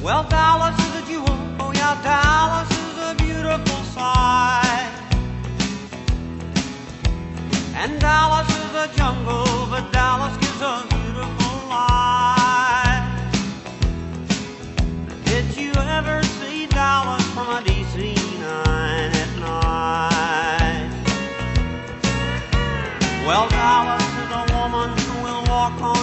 Well, Dallas is a jewel, oh yeah, Dallas is a beautiful sight. And Dallas is a jungle, but Dallas gives a beautiful life. Did you ever see Dallas from a DC 9 at night? Well, Dallas is a woman who will walk on